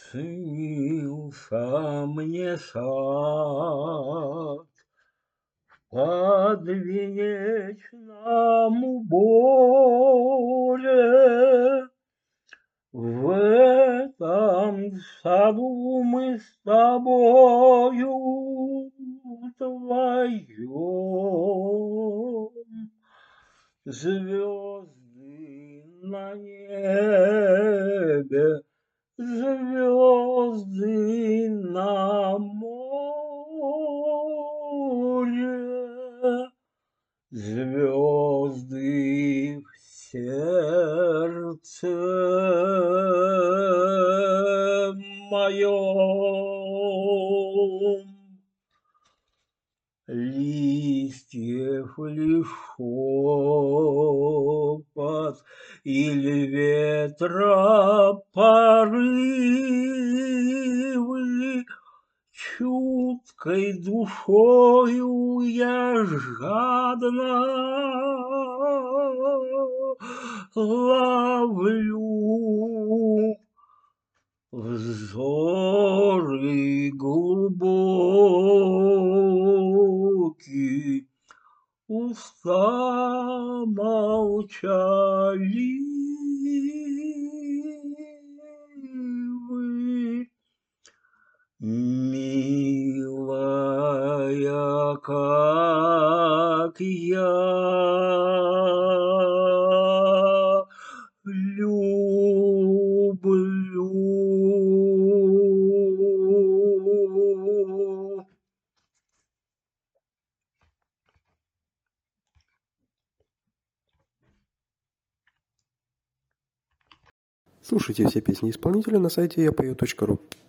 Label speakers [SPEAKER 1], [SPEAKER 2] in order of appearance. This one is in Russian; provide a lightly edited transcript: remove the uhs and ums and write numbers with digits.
[SPEAKER 1] Снился мне сад подвенечному боре. В этом саду мы с тобою вдвоем. Звезды на небе, звезды на море, звезды в сердце моем. Листьев ли шепот или ветра порывы, чуткой душою я жадно ловлю взоры глубокий, уста молчаливы. Милая, как я люблю.
[SPEAKER 2] Слушайте все песни исполнителя на сайте yapою.ru.